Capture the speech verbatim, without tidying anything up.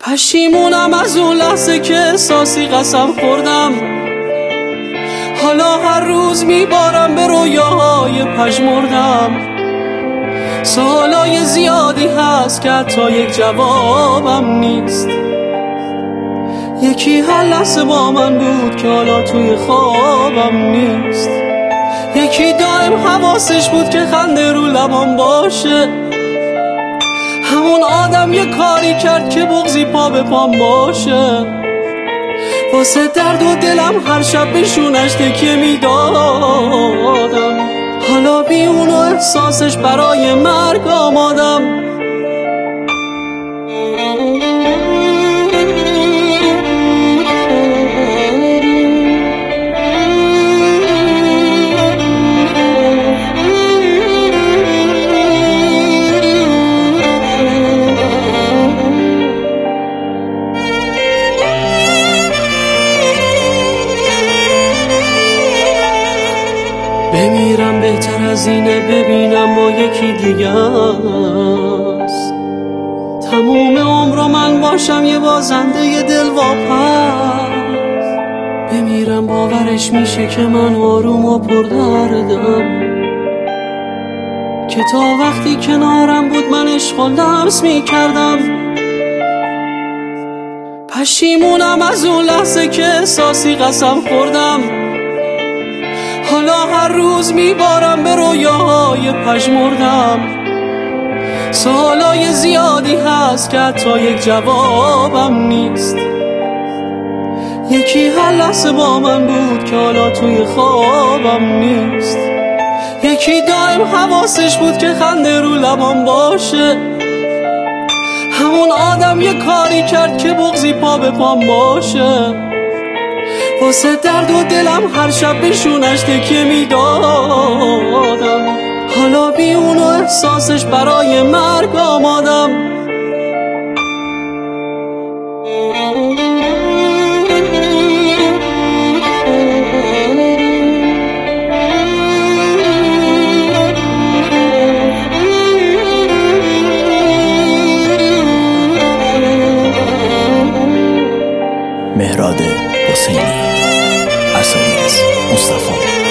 پشیمونم از اون لحظه که احساسی قسم خوردم. حالا هر روز میبارم به رویاهای پژمردم. سوالای زیادی هست که حتی یک جوابم نیست. یکی هر لحظه با من بود که حالا توی خوابم نیست. یکی دائم حواسش بود که خنده رو لبام باشه. همون آدم یه کاری کرد که بغضی پا به پام باشه. واسه درد و دلم هر شب به شونش تکیه میدادم. حالا بی اون و احساسش برای مرگ آمادم. بمیرم بهتر از اینه ببینم با یکی دیگه است. تموم عمر من باشم یه بازنده یه دل واپس. بمیرم باورش میشه که من آروم و پردردم، که تا وقتی کنارم بود من عشق و لمس میکردم. پشیمونم از اون لحظه که احساسی قسم خوردم. حالا هر روز میبارم به رویاهای پژمردم. سوالای زیادی هست که حتی یک جوابم نیست. یکی هر لحظه با من بود که حالا توی خوابم نیست. یکی دائم حواسش بود که خنده رو لبام باشه. همون آدم یه کاری کرد که بغضی پا به پام باشه. واسه درد و دلم هر شب به شونش تکیه میدادم. حالا بی اون و احساسش برای مرگ آمادم. مهراد حسینی، اسامی از مصطفی